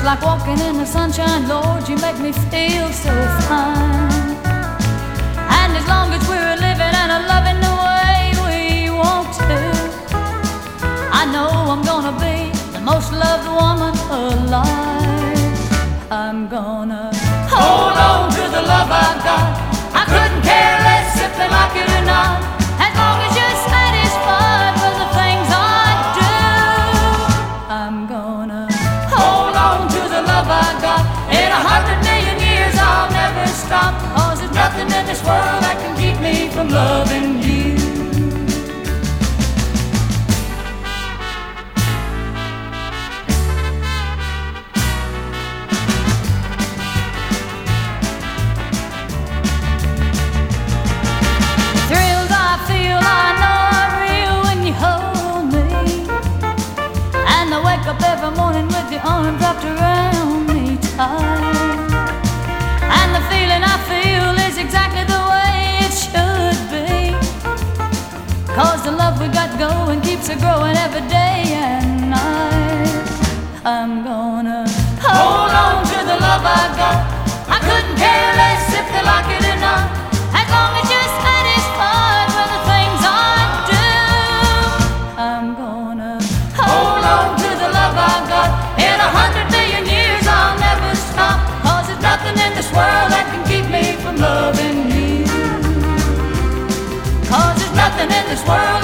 Just like walking in the sunshine, Lord, you make me feel so fine. And as long as we're living and loving the way we want to, I know I'm gonna be the most loved woman alive. I'm gonna hold on to the love I got. I couldn't care less if they like it or not, as long as you're satisfied with the things I do. I'm gonna hold on to the love I got. In 100 million years I'll never stop, 'cause there's nothing in this world that can keep me from loving you. Thrills I feel, I know are real when you hold me, and I wake up every morning with your arms wrapped around me tight. And the feeling I feel is exactly the way it should be, 'cause the love we got going keeps it growing every day and night. I'm gonna hold on to the love I got. I couldn't care less if they like it or not, as long as you're satisfied with the things I do. I'm gonna hold on to the love I got. In 100 million years I'll never stop, 'cause there's nothing in this world that can keep me from loving you. 'Cause there's nothing in this world